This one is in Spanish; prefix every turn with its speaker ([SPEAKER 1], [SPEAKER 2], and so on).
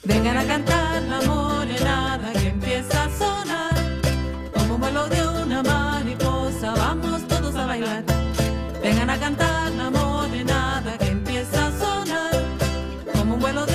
[SPEAKER 1] Vengan a cantar la morenada que empieza a sonar, como un vuelo de una mariposa, vamos todos a bailar. Vengan a cantar la morenada que empieza a sonar, como un vuelo de